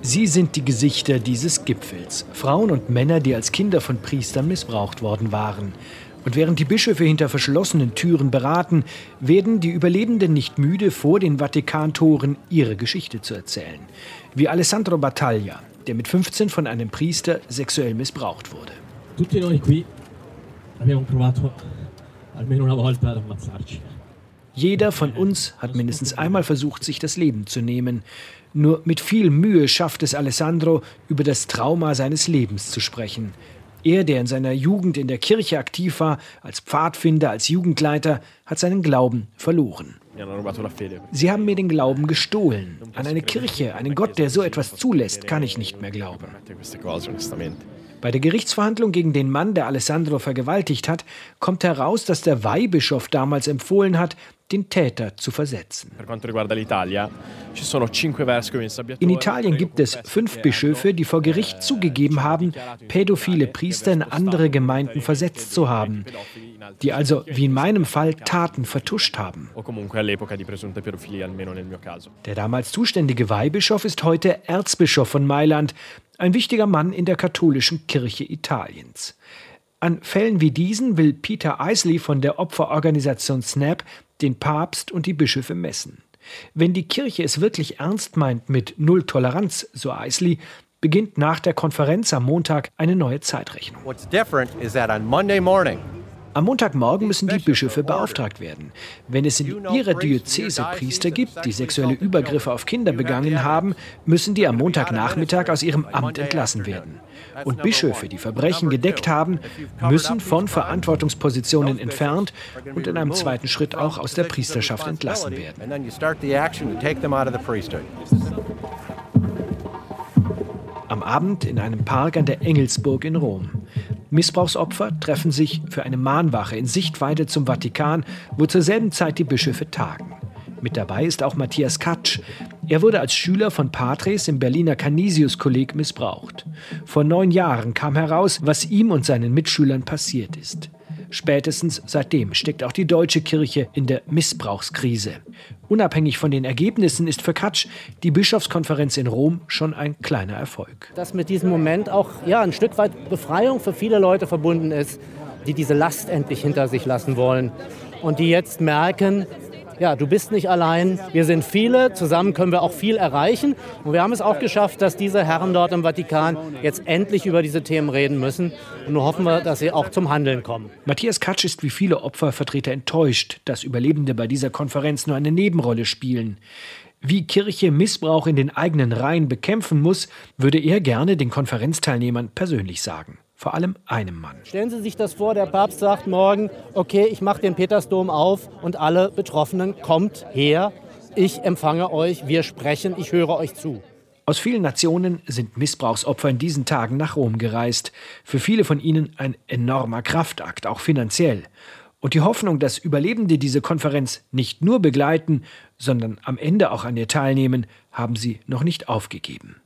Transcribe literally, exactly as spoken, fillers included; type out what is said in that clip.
Sie sind die Gesichter dieses Gipfels. Frauen und Männer, die als Kinder von Priestern missbraucht worden waren. Und während die Bischöfe hinter verschlossenen Türen beraten, werden die Überlebenden nicht müde, vor den Vatikantoren ihre Geschichte zu erzählen. Wie Alessandro Battaglia, der mit fünfzehn von einem Priester sexuell missbraucht wurde. Tutti noi qui abbiamo provato almeno una volta ad ammazzarci. Jeder von uns hat mindestens einmal versucht, sich das Leben zu nehmen. Nur mit viel Mühe schafft es Alessandro, über das Trauma seines Lebens zu sprechen. Er, der in seiner Jugend in der Kirche aktiv war, als Pfadfinder, als Jugendleiter, hat seinen Glauben verloren. Sie haben mir den Glauben gestohlen. An eine Kirche, einen Gott, der so etwas zulässt, kann ich nicht mehr glauben. Bei der Gerichtsverhandlung gegen den Mann, der Alessandro vergewaltigt hat, kommt heraus, dass der Weihbischof damals empfohlen hat, den Täter zu versetzen. In Italien gibt es fünf Bischöfe, die vor Gericht zugegeben haben, pädophile Priester in andere Gemeinden versetzt zu haben, die also, wie in meinem Fall, Taten vertuscht haben. Der damals zuständige Weihbischof ist heute Erzbischof von Mailand, ein wichtiger Mann in der katholischen Kirche Italiens. An Fällen wie diesen will Peter Eisley von der Opferorganisation S N A P den Papst und die Bischöfe messen. Wenn die Kirche es wirklich ernst meint mit Null Toleranz, so Eisley, beginnt nach der Konferenz am Montag eine neue Zeitrechnung. What's different is that on Monday morning Am Montagmorgen müssen die Bischöfe beauftragt werden. Wenn es in ihrer Diözese Priester gibt, die sexuelle Übergriffe auf Kinder begangen haben, müssen die am Montagnachmittag aus ihrem Amt entlassen werden. Und Bischöfe, die Verbrechen gedeckt haben, müssen von Verantwortungspositionen entfernt und in einem zweiten Schritt auch aus der Priesterschaft entlassen werden. Am Abend in einem Park an der Engelsburg in Rom. Missbrauchsopfer treffen sich für eine Mahnwache in Sichtweite zum Vatikan, wo zur selben Zeit die Bischöfe tagen. Mit dabei ist auch Matthias Katsch. Er wurde als Schüler von Patres im Berliner Canisius-Kolleg missbraucht. Vor neun Jahren kam heraus, was ihm und seinen Mitschülern passiert ist. Spätestens seitdem steckt auch die deutsche Kirche in der Missbrauchskrise. Unabhängig von den Ergebnissen ist für Katsch die Bischofskonferenz in Rom schon ein kleiner Erfolg. Dass mit diesem Moment auch ja, ein Stück weit Befreiung für viele Leute verbunden ist, die diese Last endlich hinter sich lassen wollen und die jetzt merken, ja, du bist nicht allein, wir sind viele, zusammen können wir auch viel erreichen. Und wir haben es auch geschafft, dass diese Herren dort im Vatikan jetzt endlich über diese Themen reden müssen. Und nun hoffen wir, dass sie auch zum Handeln kommen. Matthias Katsch ist wie viele Opfervertreter enttäuscht, dass Überlebende bei dieser Konferenz nur eine Nebenrolle spielen. Wie Kirche Missbrauch in den eigenen Reihen bekämpfen muss, würde er gerne den Konferenzteilnehmern persönlich sagen. Vor allem einem Mann. Stellen Sie sich das vor, der Papst sagt morgen, okay, ich mache den Petersdom auf und alle Betroffenen, kommt her, ich empfange euch, wir sprechen, ich höre euch zu. Aus vielen Nationen sind Missbrauchsopfer in diesen Tagen nach Rom gereist. Für viele von ihnen ein enormer Kraftakt, auch finanziell. Und die Hoffnung, dass Überlebende diese Konferenz nicht nur begleiten, sondern am Ende auch an ihr teilnehmen, haben sie noch nicht aufgegeben.